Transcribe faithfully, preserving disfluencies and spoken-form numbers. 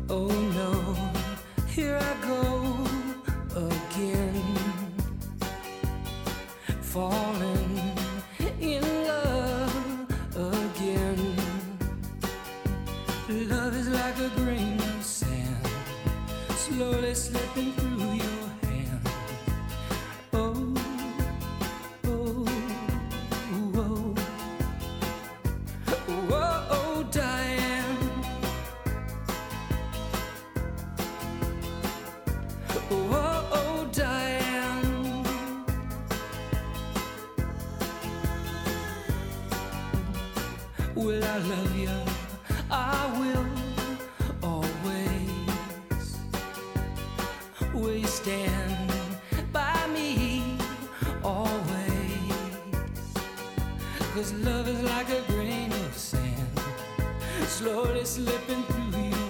Oh no, here I go again, falling in love again. Love is like a grain of sand, slowly slipping through your hand. Oh, oh, oh, oh, oh, Diane. Oh, oh, Diane. Will I love you? I will always. Will you stand by me always? 'Cause love is like a grain of sand, slowly slipping through you.